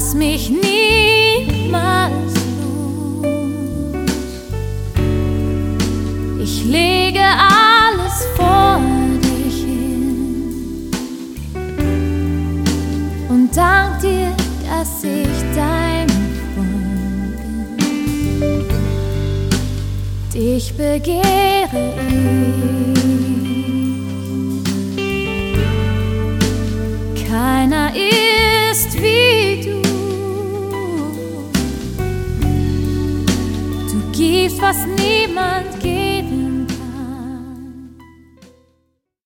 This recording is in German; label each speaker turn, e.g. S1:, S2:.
S1: lass mich niemals los. Ich lege alles vor dich hin und dank dir, dass ich dein Freund bin. Dich begehre ich. Keiner ist wie du. Du gibst, was niemand gibt.